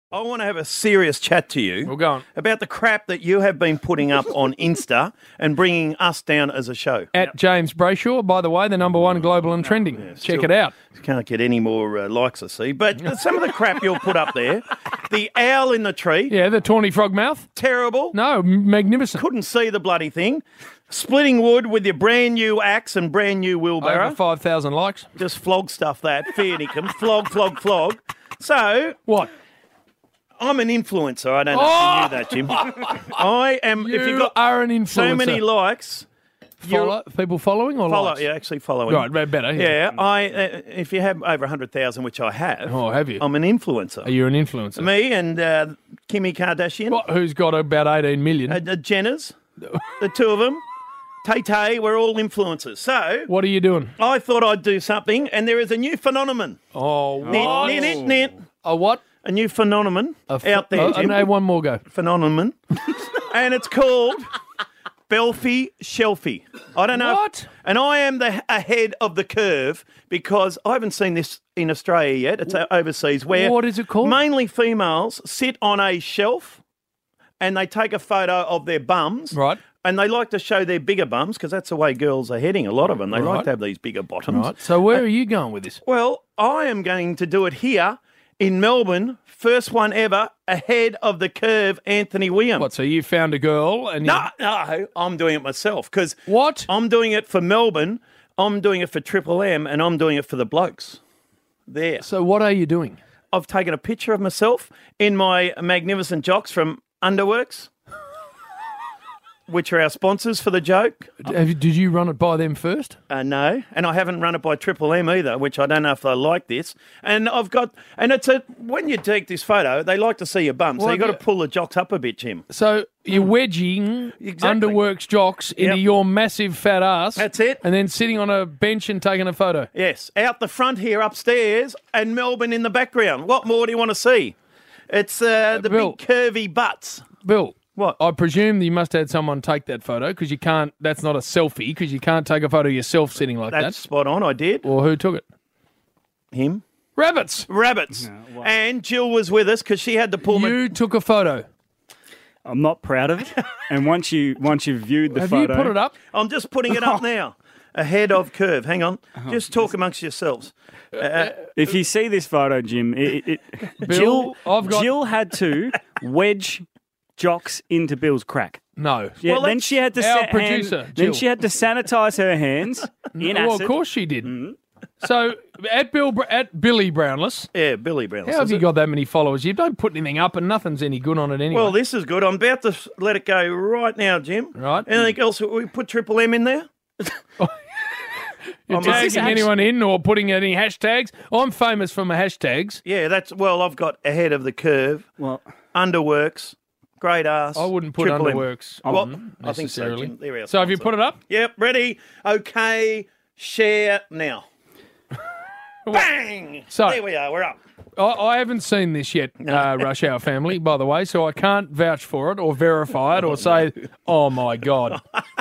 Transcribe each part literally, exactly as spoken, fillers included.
I want to have a serious chat to you. We'll go on. About the crap that you have been putting up on Insta and bringing us down as a show. At James Brayshaw, by the way, the number one global and trending. Yeah, Check still it out. Can't get any more uh, likes, I see. But some of the crap you'll put up there, the owl in the tree, Yeah, the tawny frog mouth. terrible. No, m- magnificent. Couldn't see the bloody thing. Splitting wood with your brand new axe and brand new wheelbarrow. Over five thousand likes. Just flog stuff that. Fair dinkum. Flog, flog, flog. So, What? I'm an influencer. I don't know Oh! if you knew that, Jim. I am, You if you've got are an influencer. so many likes, Follow, people following or follow, likes? yeah, actually following. Right, be- better. Yeah, I. Uh, if you have over one hundred thousand, which I have, Oh, have you? I'm an influencer. Are you an influencer? Me and uh, Kimi Kardashian, What, who's got about eighteen million? uh, the Jenners, the two of them, Tay Tay, we're all influencers. So What are you doing? I thought I'd do something, and there is a new phenomenon. Oh, what? Nit, nit, nit, nit. A what? A new phenomenon A ph- out there, Oh, Jim. no, one more go. Phenomenon, and it's called Belfie Shelfie. I don't know. What? And I am the ahead of the curve because I haven't seen this in Australia yet. It's uh, overseas where What is it called? mainly females sit on a shelf and they take a photo of their bums. Right. And they like to show their bigger bums because that's the way girls are heading. A lot of them. They Right. like to have these bigger bottoms. Right. So where are you going with this? Well, I am going to do it here in Melbourne. First one ever, ahead of the curve, Anthony Williams. What? So you found a girl and you... No, no, I'm doing it myself because What? I'm doing it for Melbourne, I'm doing it for Triple M, and I'm doing it for the blokes. There. So what are you doing? I've taken a picture of myself in my magnificent jocks from Underworks, which are our sponsors for the joke. Have you, did you run it by them first? Uh, no, and I haven't run it by Triple M either, which I don't know if they like this. And I've got, and it's a, when you take this photo, they like to see your bum, so Well, you've got to yeah. pull the jocks up a bit, Jim. So you're wedging Exactly. Underworks jocks into Yep. your massive fat ass. That's it. And then sitting on a bench and taking a photo. Yes, out the front here upstairs and Melbourne in the background. What more do you want to see? It's uh, the Bill. big curvy butts. Bill. What? I presume you must have had someone take that photo because you can't, that's not a selfie because you can't take a photo of yourself sitting like That's that. spot on, I did. Or who took it? Him. Rabbits. Rabbits. And Jill was with us because she had to pull me. You took a photo. I'm not proud of it. And once you once you've viewed the Have photo, you put it up? I'm just putting it up now. Ahead of curve. Hang on. Just talk amongst yourselves. Uh, if you see this photo, Jim, it, it, Bill, Jill I've got- Jill had to wedge jocks into Bill's crack. No. Yeah, Well, then that's she had to our sa- producer, hand- Jill. then she had to sanitize her hands in well, acid. of course she did. So at Bill Br- at Billy Brownless, yeah, Billy Brown. how have you got that many followers? You don't put anything up and nothing's any good on it anyway. Well, this is good. I'm about to s- let it go right now, Jim. Right. Anything else? We put Triple M in there? You're I'm- tagging Is this anyone in or putting any hashtags? I'm famous for my hashtags. Yeah, that's, well, I've got ahead of the curve, Well, Underworks, great ass. I wouldn't put Triple M. Underworks Well, on I think so, necessarily. Jim. They're our So have you sponsor. put it up? Yep, ready. Okay, share now. Bang! So- there we are. We're up. I, I haven't seen this yet, uh, Rush Hour Family, by the way, so I can't vouch for it or verify it or say, oh my God.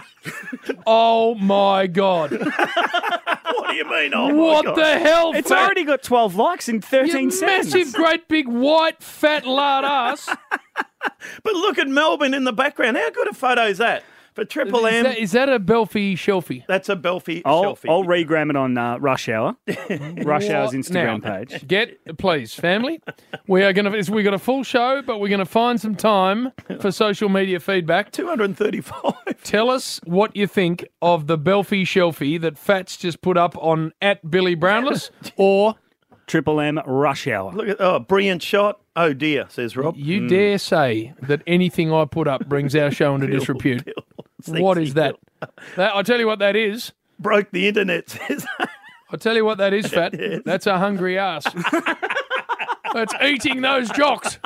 Oh my God. What do you mean? Oh my What God. the hell? it's fat- already got twelve likes in thirteen you seconds. massive, great, big, white, fat lard ass. But look at Melbourne in the background. How good a photo is that? For Triple Is M, that, is that a Belfie Shelfie? that's a Belfie I'll, selfie. I'll regram it on uh, Rush Hour, Rush Hour's Instagram Now, page. Get, please, family. We are going to. We got a full show, but we're going to find some time for social media feedback. two hundred thirty-five. Tell us what you think of the Belfie Shelfie that Fats just put up on at Billy Brownless, or Triple M Rush Hour. Look at, oh, brilliant shot. Oh dear, says Rob. you dare say that anything I put up brings our show into disrepute. What is that? that? I tell you what that is. Broke the internet, says. I tell you what that is, Fat. That's a hungry ass. That's eating those jocks.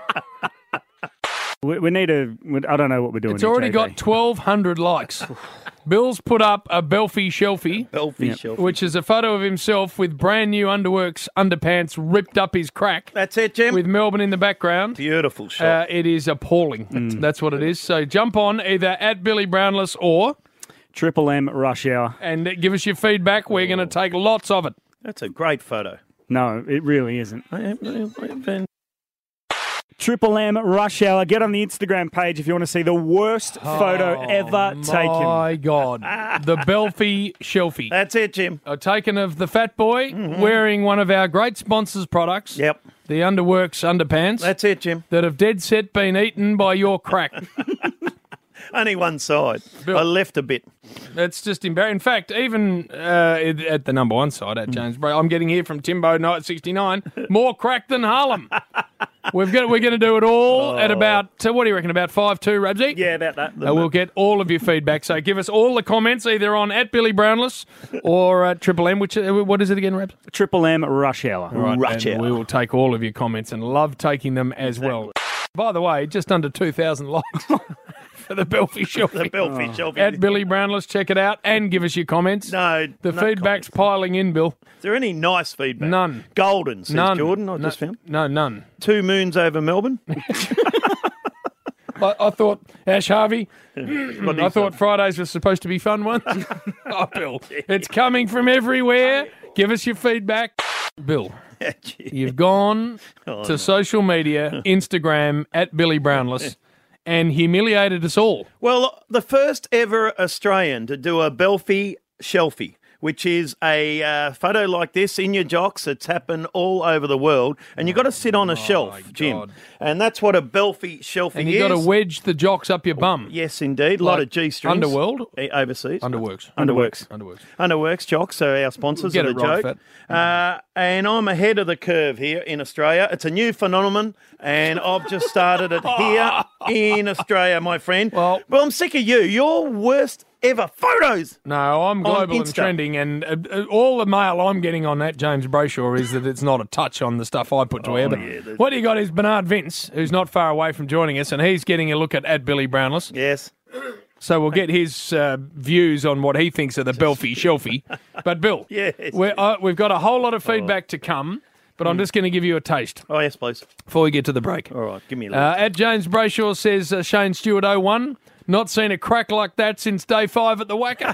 We, we need a. we- I don't know what we're doing. It's here, already J J. got twelve hundred likes. Bill's put up a Belfie Shelfie, Belfie shelfie. which is a photo of himself with brand new Underworks underpants ripped up his crack That's it, Jim. with Melbourne in the background. Beautiful shot. Uh, it is appalling. That's what it is. So jump on either at Billy Brownless or, Triple M Rush Hour. and give us your feedback. We're going to take lots of it. That's a great photo. No, it really isn't. Triple M Rush Hour. Get on the Instagram page if you want to see the worst photo ever taken. My God. The Belfie Shelfie. That's it, Jim. Uh, taken of the fat boy wearing one of our great sponsors' products. Yep. The Underworks underpants. That's it, Jim. that have dead set been eaten by your crack. Only one side. Bill. I left a bit. It's just embarrassing. In fact, even uh, at the number one side, at James Bray, I'm getting here from Timbo Night sixty-nine, more crack than Harlem. We've got, we're going to do it all Oh. at about, uh, what do you reckon, about five two, Rabsy? Yeah, about that. Uh, we'll get all of your feedback. So give us all the comments either on at Billy Brownless or at Triple M. Which uh, what is it again, Rabs? Triple M Rush Hour. Right, Rush and Hour. we will take all of your comments and love taking them as well. By the way, just under two thousand likes for the Belfie Shelfie. The Belfie Shelfie. At Billy Brownless, check it out and give us your comments. No. The no feedback's comments. piling in, Bill. Is there any nice feedback? None. Golden, says None. Jordan, I no, just found. No, none. Two moons over Melbourne. I, I thought, Ash Harvey, What do I you thought say? Fridays was supposed to be fun ones. Oh, Bill, it's coming from everywhere. Give us your feedback. Bill, you've gone Oh, to no. social media, Instagram, at Billy Brownless, and humiliated us all. Well, the first ever Australian to do a Belfie Shelfie, which is a uh, photo like this in your jocks. It's happened all over the world. And you've got to sit on a shelf, Jim. God. And that's what a Belfie Shelfie And is. you've got to wedge the jocks up your bum. Yes, indeed. A lot Like of G-strings. Underworld? Eh, Overseas. Underworks. Underworks. Underworks. Underworks Jocks are our sponsors Get of the it right, joke. Uh, and I'm ahead of the curve here in Australia. It's a new phenomenon, and I've just started it here in Australia, my friend. Well- but I'm sick of you. Your worst ever photos. No, I'm global and Insta. trending, and uh, uh, all the mail I'm getting on that James Brayshaw is that it's not a touch on the stuff I put to air. But Oh, yeah, there's- what you got is Bernard Vince, who's not far away from joining us, and he's getting a look at, at Billy Brownless. Yes. So we'll get his uh, views on what he thinks of the Belfie Shelfie. But Bill, Yes. we're, uh, we've got a whole lot of feedback to come, but I'm just going to give you a taste Oh, yes, please. before we get to the break. All right, give me a Uh, little. at James Brayshaw says uh, Shane Stewart oh one, not seen a crack like that since day five at the Wacker.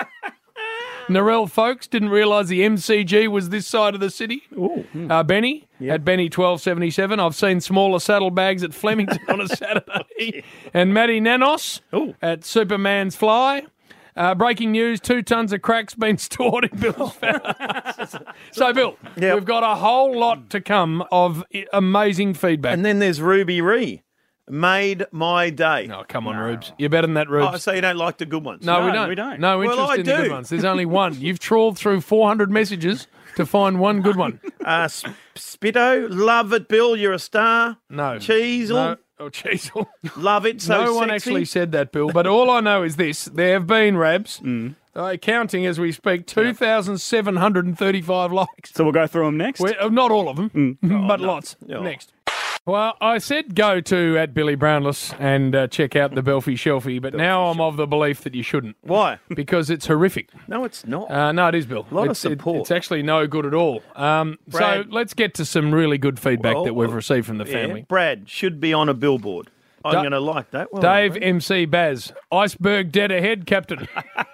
Narelle folks didn't realise the M C G was this side of the city. Uh, Benny at Benny twelve seventy-seven. I've seen smaller saddlebags at Flemington on a Saturday. And Matty Nanos Ooh. at Superman's Fly. Uh, breaking news, two tons of cracks been stored in Bill's house. So, Bill, Yep. we've got a whole lot to come of i- amazing feedback. And then there's Ruby Ree. Made my day. Oh, come on, Rubes. You're better than that, Rubes. Oh, so you don't like the good ones? no, we No, don't. we don't. No Well, interest I in the good do. ones. There's only one. You've trawled through four hundred messages to find one good one. Uh, Sp- Spitto, love it, Bill. You're a star. No. Cheesel, No. Oh, Cheesel. love it. So no one sexy. actually said that, Bill. But all I know is this. There have been, Rabs, uh, counting as we speak, two thousand seven hundred thirty-five likes. So we'll go through them next. We- uh, not all of them, but lots. Oh. Next. Well, I said go to at Billy Brownless and uh, check out the Belfie Shelfie, but now I'm of the belief that you shouldn't Why? because it's horrific. No, it's not. Uh, no, it is, Bill. A lot of it's, it- support. it's actually no good at all. Um, so Brad. let's get to some really good feedback Well, that we've received from the Yeah, family. Brad should be on a billboard. I'm Da- going to like that. Well, Dave Brad. M C Baz, iceberg dead ahead, Captain.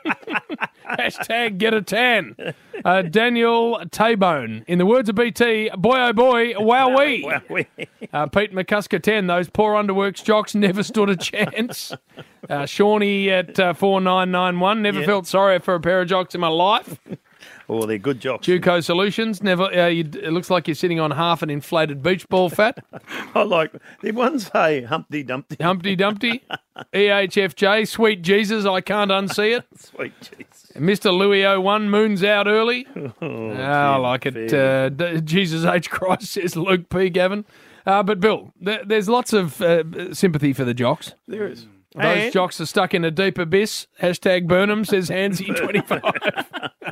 Hashtag get a tan. Uh, Daniel Taybone, in the words of B T, boy oh boy, wowee. Wow, we- Uh, Pete McCusker ten, those poor underworks jocks never stood a chance. Uh, Shawnee at uh, four nine nine one, never Yeah. felt sorry for a pair of jocks in my life. oh, they're good jocks. Juco Solutions, never. Uh, you, it looks like you're sitting on half an inflated beach ball fat. I like the ones say Humpty Dumpty. Humpty Dumpty. E H F J, sweet Jesus, I can't unsee it. Sweet Jesus. Mister Louis oh one, moon's out early. Oh, I like it. Uh, D- Jesus H. Christ, says Luke P. Gavin. Uh, but, Bill, th- there's lots of uh, sympathy for the jocks. There is. Those And- jocks are stuck in a deep abyss. Hashtag Burnham, says Hansy twenty-five.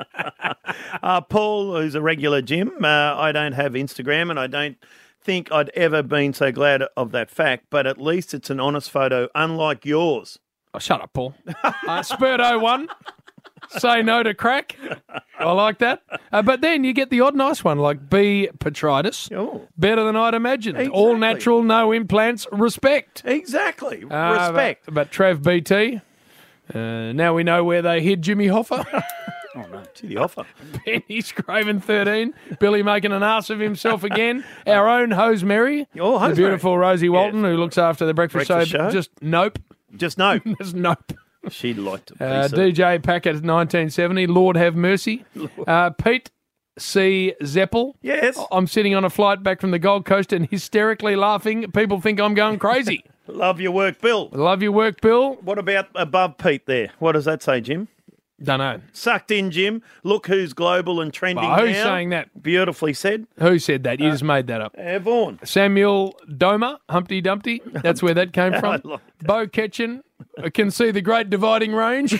Uh, Paul, who's a regular Jim, uh, I don't have Instagram and I don't think I'd ever been so glad of that fact, but at least it's an honest photo, unlike yours. Oh, shut up, Paul. Uh, Spurt oh one, say no to crack. I like that. Uh, but then you get the odd nice one like B. Petritus. Oh. Better than I'd imagined. All Exactly. natural, no implants, respect. Exactly. Uh, Respect. But, but Trev B T, uh, now we know where they hid Jimmy Hoffa. Oh, no. To the offer. Penny Scraven thirteen. Billy making an ass of himself again. Our own Hose Mary. Oh, Hose the beautiful Mary. Rosie Walton, Yeah. who looks after the breakfast, Breakfast show. show. Just nope. Just no. There's nope. She'd like to. Uh, piece D it. J Packet nineteen seventy. Lord have mercy. Uh, Pete C. Zeppel. Yes. I'm sitting on a flight back from the Gold Coast and hysterically laughing. People think I'm going crazy. Love your work, Bill. Love your work, Bill. What about above Pete there? What does that say, Jim? Don't know. Sucked in, Jim. Look who's global and trending Well, who's now. saying that? Beautifully said. Who said that? You just made that up. Uh, Vaughan. Samuel Doma, Humpty Dumpty. That's where that came from. I like that. Bo Ketchen I can see the great dividing range.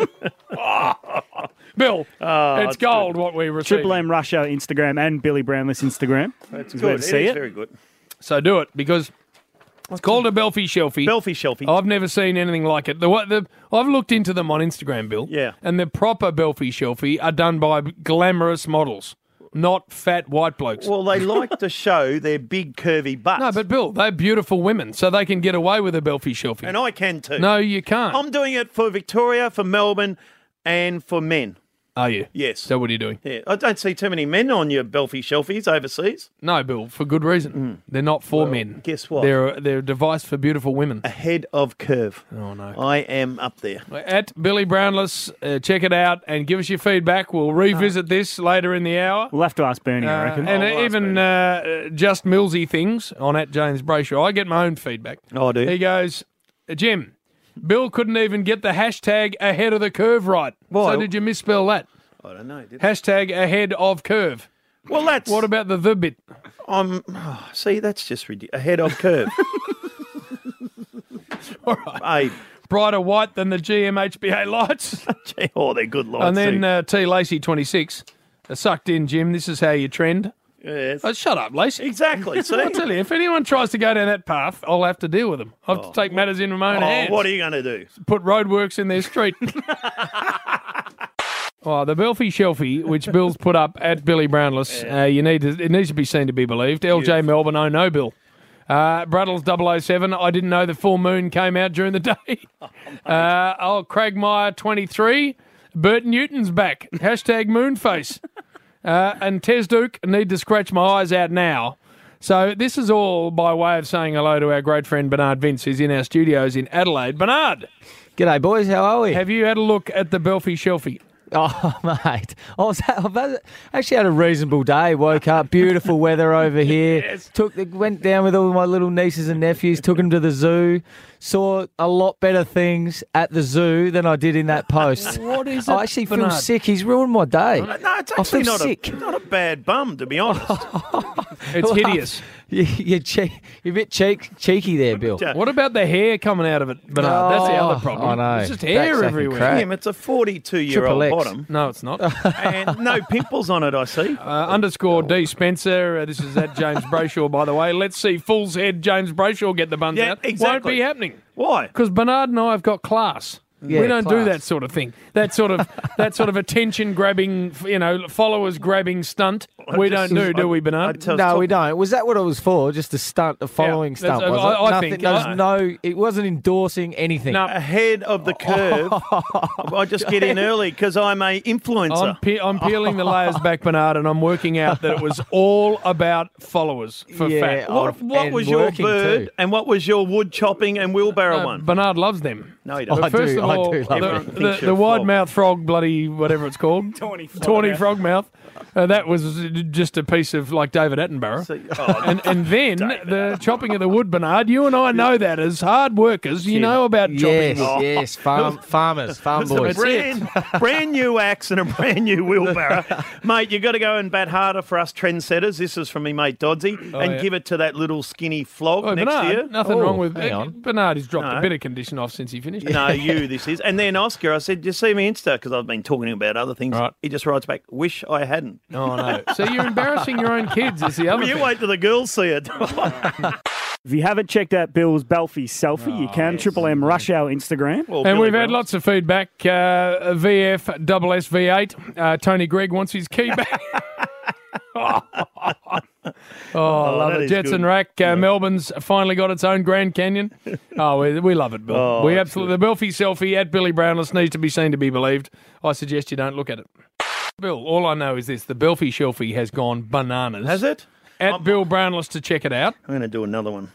Bill, Oh, it's it's gold what we receive. Triple M Russia Instagram and Billy Brownless Instagram. That's Is where good. to It see is it. very good. So do it because it's called a Belfie Shelfie. Belfie Shelfie. I've never seen anything like it. The, what the I've looked into them on Instagram, Bill. Yeah. And the proper Belfie Shelfie are done by glamorous models, not fat white blokes. Well, they like to show their big curvy butts. no, but Bill, they're beautiful women, so they can get away with a Belfie Shelfie. And I can too. no, you can't. I'm doing it for Victoria, for Melbourne, and for men. Are you? Yes. So what are you doing? Yeah, I don't see too many men on your Belfie Shelfies overseas. No, Bill, for good reason. They're not for men. guess what? They're a, they're a device for beautiful women. Ahead of curve. Oh, no. I am up there. At Billy Brownless, uh, check it out and give us your feedback. We'll revisit this later in the hour. We'll have to ask Bernie, I Uh, reckon. and Oh, uh, last even uh, just Millsy things on at James Brayshaw. I get my own feedback. Oh, do you? He goes, Jim, Bill couldn't even get the hashtag ahead of the curve right. Why? So did you misspell that? I don't know. Did Hashtag ahead of curve. well, that's. What about the the bit? I'm. Oh, see, that's just ridiculous. Ahead of curve. All right. Hey, Brighter white than the G M H B A lights. gee, oh, they're good lights. And then too. uh, T. Lacey twenty-six. Uh, sucked in, Jim. This is how you trend. yes. Oh, shut up, Lacey. Exactly. See. I tell you, if anyone tries to go down that path, I'll have to deal with them. I have to take matters into my own Oh, hands. what are you going to do? Put roadworks in their street. Oh, the Belfie Shelfie, which Bill's put up at Billy Brownless, uh, you need to, it needs to be seen to be believed. L J Melbourne, oh no, Bill. Uh, Bruddles double oh seven, I didn't know the full moon came out during the day. Uh, oh, Craig Meyer, twenty-three. Bert Newton's back. Hashtag moonface. Uh, and Tez Duke, need to scratch my eyes out now. So this is all by way of saying hello to our great friend Bernard Vince, who's in our studios in Adelaide. Bernard, G'day, boys. How are we? have you had a look at the Belfie Shelfie? Oh, mate. I was, I've had- actually had a reasonable day. Woke up, beautiful weather over here. Yes. Took the, went down with all my little nieces and nephews, took them to the zoo. Saw a lot better things at the zoo than I did in that post. What is it, I actually feel Bernard? sick. He's ruined my day. No, it's I actually feel not sick. a, not a bad bum, to be honest. It's hideous. You, you're, che- you're a bit cheek, cheeky there, Bill. Yeah. What about the hair coming out of it, Bernard? That's the other Oh, problem. I know. It's just hair Backsack and everywhere. crack. Him, it's a forty-two-year-old Triple X. bottom. No, it's not. And no pimples on it, I see. Uh, underscore D Spencer. Uh, this is at James Brayshaw, by the way. Let's see Fool's Head James Brayshaw get the buns Yeah, out. Won't exactly. be happening Why? because Bernard and I have got class. Yeah, we don't do class. that sort of thing. That sort of that sort of attention grabbing, you know, followers grabbing stunt. We just- don't do, do I- we, I Bernard? tell- No, we don't. Was that what it was for? Just a stunt, a following Yeah, stunt, that's- was I- it? I Nothing, think- there was I- no, it wasn't endorsing anything. No. Ahead of the curve. I just get in early because I'm a influencer. I'm, pe- I'm peeling the layers back, Bernard, and I'm working out that it was all about followers for Yeah, fat. oh, what what and was your working bird too. and what was your wood chopping and wheelbarrow Uh, one? Bernard loves them. No, he Oh, doesn't. I First do, of I all, do love the, Everyone the, thinks the you're a wide frog. mouth frog, bloody whatever it's called, Tawny frog tawny mouth. frog mouth. Uh, that was just a piece of like David Attenborough. So- oh, and and then the chopping of the wood, Bernard. You and I know that as hard workers. You know about chopping. Yes, wood. yes, farm, farmers, farm It's a boys. brand, brand new axe and a brand new wheelbarrow. Mate, you got to go and bat harder for us trendsetters. This is from me mate Dodsey. and yeah. give it to that little skinny flog Oh, next Bernard, to you. nothing Oh, wrong with hang uh, on. Bernard. He's dropped No. a bit of condition off since he finished. No, you, this is. And then Oscar, I said, you see me Insta? Because I've been talking about other things. Right. He just writes back, wish I hadn't. Oh no! So you're embarrassing your own kids. Is the other You thing. wait till the girls see it. If you haven't checked out Bill's Belfie selfie, you can. Triple M Rush Hour Instagram. Well, And Billy we've had Brown. lots of feedback. Uh, V F double S V eight. Uh, Tony Gregg wants his key back. Oh, I love that it. is Jets good. and Rack. Uh, Melbourne's finally got its own Grand Canyon. Oh, we, we love it, Bill. Oh, we that's absolutely. The Belfie selfie at Billy Brownless needs to be seen to be believed. I suggest you don't look at it. Bill, all I know is this: the Belfie shelfie has gone bananas. Has it? At Bill Brownless to check it out. I'm going to do another one.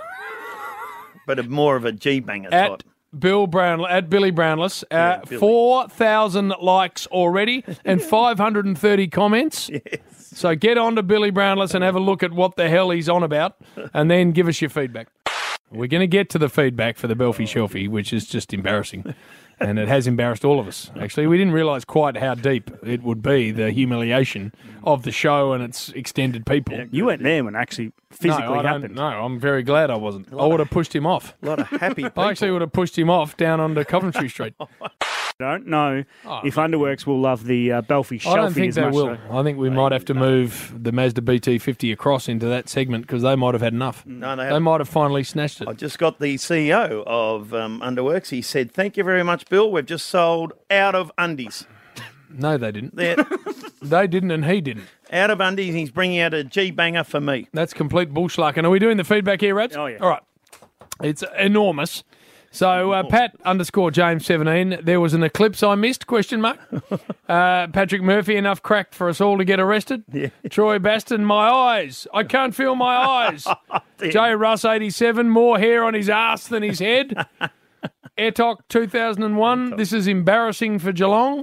But a, more of a G-banger At type. Bill Brown at Billy Brownless, uh, Yeah, Billy. four thousand likes already and five hundred and thirty comments. Yes. So get on to Billy Brownless and have a look at what the hell he's on about, and then give us your feedback. We're going to get to the feedback for the Belfie Shelfie, which is just embarrassing. And it has embarrassed all of us. Actually, we didn't realise quite how deep it would be, the humiliation of the show and its extended people. You weren't there when it actually physically no, I don't- happened. No, I'm very glad I wasn't. I would have pushed him off. A lot of happy people. I actually would have pushed him off down onto Coventry Street. Don't know if Underworks will love the uh, Belfie Shelfie I don't think as they much. will. though. I think we might have to move the Mazda B T fifty across into that segment because they might have had enough. No, they They haven't. might have finally snatched it. I just got the C E O of um, Underworks. He said, "Thank you very much, Bill. We've just sold out of undies. No, they didn't. They're They didn't, and he didn't. out of undies. He's bringing out a G-banger for me." That's complete bullschluck. And are we doing the feedback here, Rabs? Oh, yeah. All right. It's enormous. So uh, Pat underscore James seventeen. There was an eclipse I missed? Question mark. Uh, Patrick Murphy, enough crack for us all to get arrested. Yeah. Troy Baston, my eyes. I can't feel my eyes. J Russ eighty-seven, more hair on his ass than his head. Airtalk two thousand one. This is embarrassing for Geelong.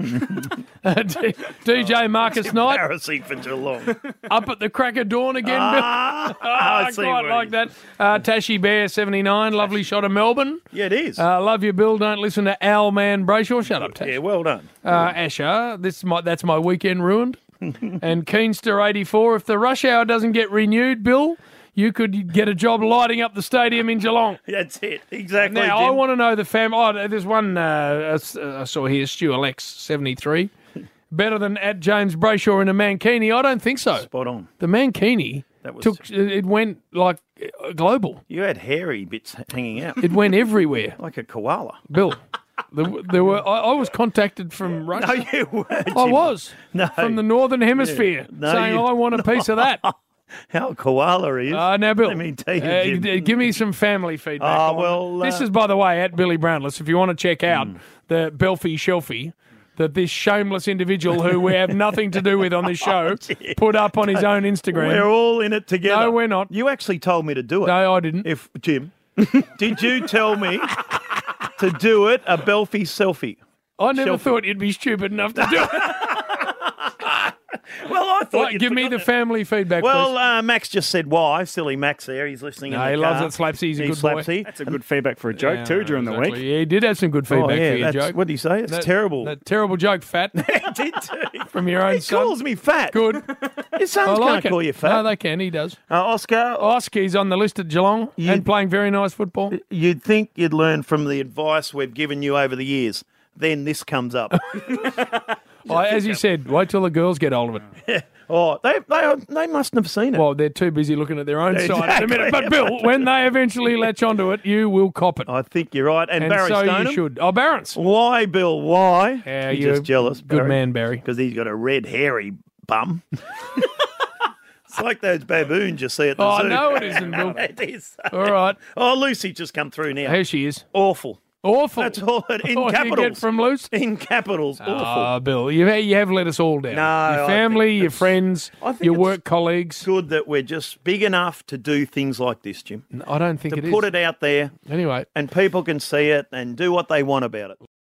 Uh, D- DJ Marcus Knight Embarrassing for Geelong. up at the crack of dawn again. Bill. ah, I I see quite what like he- that. Uh, Tashi Bear seventy-nine. Lovely shot of Melbourne. Yeah, it is. Uh, love you, Bill. Don't listen to Al Man Brayshaw. Shut up, Tash. yeah, well done. Uh, Asher, this is my, that's my weekend ruined. And Keenster eighty-four. If the rush hour doesn't get renewed, Bill, you could get a job lighting up the stadium in Geelong. That's it. Exactly. Now, I Jim. want to know the family. Oh, there's one uh, I saw here, Stu Alex, seventy-three. Better than at James Brayshaw in a Mankini? I don't think so. Spot on. The Mankini That was- took it went like uh, global. You had hairy bits hanging out, It went everywhere. like a koala. Bill, there, there were. I, I was contacted from Russia. No, you weren't. I Jim. was No. from the Northern Hemisphere, No, saying you- I want a piece of that. How koala is. Uh, now, Bill, Let me tell you, uh, Jim. d- give me some family feedback. Ah, on well, it. this uh, is, by the way, at Billy Brownless. If you want to check out Hmm. the Belfie Shelfie that this shameless individual who we have nothing to do with on this show put up on his own Instagram. We're all in it together. No, we're not. You actually told me to do it. No, I didn't. If Jim, did you tell me to do it? A Belfie selfie. I never Shelfie. thought you'd be stupid enough to do it. Well, I thought Right, you'd give me the forgotten it. family feedback, Well, please. uh, Max just said why. Silly Max there. He's listening in No, the he car. loves it. Slapsy. He's a He's good boy. Slapsy. That's a good feedback for a joke Yeah, too during the exactly. week. Yeah, he did have some good feedback Oh, yeah. for your that's, joke. what did he say? It's That- terrible. That terrible joke, fat, He did too. from your own He son. calls me fat. Good. Your I sons like can't it. call you fat. No, they can. He does. uh, Oscar, Oscar's on the list at Geelong You- and playing very nice football. you'd think you'd learn from the advice we've given you over the years. Then this comes up. Oh, as you said, wait till the girls get hold of it. oh, they, they they mustn't have seen it. Well, they're too busy looking at their own side at the minute. But Exactly. Bill, when they eventually latch onto it, you will cop it. I think you're right. And, and Barry so Stoneham. you should. Oh, Barron's. Why, Bill? Why? Yeah, He's you're just jealous. Good man, Barry. Because he's got a red, hairy bum. It's like those baboons you see at the Oh, zoo. no, it isn't, Bill. It is. All right. Oh, Lucy just come through now. Here she is. Awful. Awful. That's all. It, in What do you capitals. get from Luce? In capitals. Awful. Ah, Bill, you, you have let us all down. No, I your think family, your it's- friends, I think your it's work colleagues. Good that we're just big enough to do things like this, Jim. I don't think To it is. put it out there Anyway, and people can see it and do what they want about it.